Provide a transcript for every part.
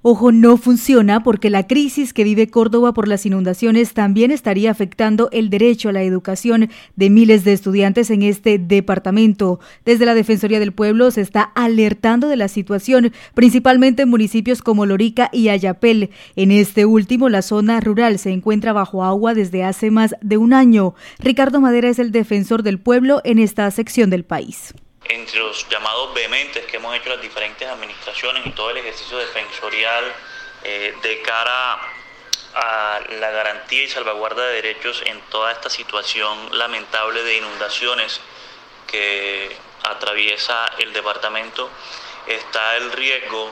Ojo, no funciona porque la crisis que vive Córdoba por las inundaciones también estaría afectando el derecho a la educación de miles de estudiantes en este departamento. Desde la Defensoría del Pueblo se está alertando de la situación, principalmente en municipios como Lorica y Ayapel. En este último, la zona rural se encuentra bajo agua desde hace más de un año. Ricardo Madera es el defensor del pueblo en esta sección del país. Entre los llamados vehementes que hemos hecho las diferentes administraciones y todo el ejercicio defensorial de cara a la garantía y salvaguarda de derechos en toda esta situación lamentable de inundaciones que atraviesa el departamento, está el riesgo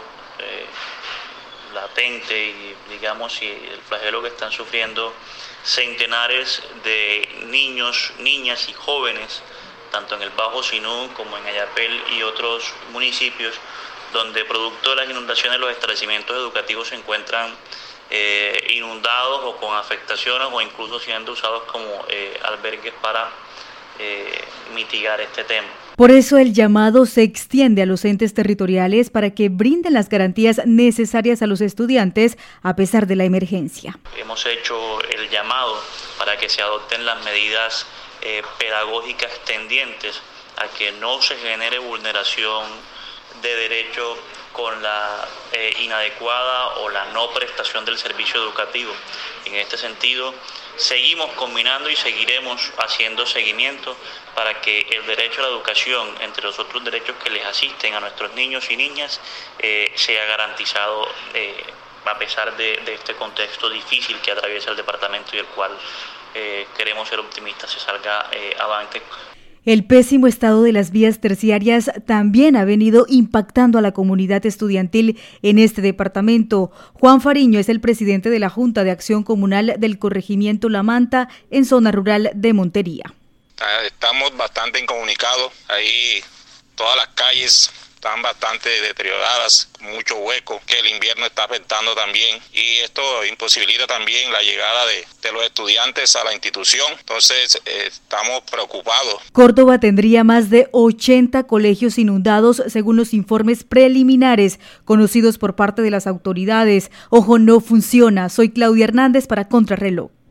latente y digamos el flagelo que están sufriendo centenares de niños, niñas y jóvenes, tanto en el Bajo Sinú como en Ayapel y otros municipios, donde producto de las inundaciones los establecimientos educativos se encuentran inundados o con afectaciones o incluso siendo usados como albergues para mitigar este tema. Por eso el llamado se extiende a los entes territoriales para que brinden las garantías necesarias a los estudiantes a pesar de la emergencia. Hemos hecho el llamado para que se adopten las medidas pedagógicas tendientes a que no se genere vulneración de derecho con la inadecuada o la no prestación del servicio educativo. En este sentido, seguimos combinando y seguiremos haciendo seguimiento para que el derecho a la educación, entre los otros derechos que les asisten a nuestros niños y niñas, sea garantizado a pesar de este contexto difícil que atraviesa el departamento y el cual queremos ser optimistas, se salga avante. El pésimo estado de las vías terciarias también ha venido impactando a la comunidad estudiantil en este departamento. Juan Fariño es el presidente de la Junta de Acción Comunal del Corregimiento La Manta en zona rural de Montería. Estamos bastante incomunicados, ahí todas las calles están bastante deterioradas, mucho hueco, que el invierno está afectando también y esto imposibilita también la llegada de los estudiantes a la institución, entonces estamos preocupados. Córdoba tendría más de 80 colegios inundados según los informes preliminares conocidos por parte de las autoridades. Ojo, no funciona. Soy Claudia Hernández para Contrarreloj.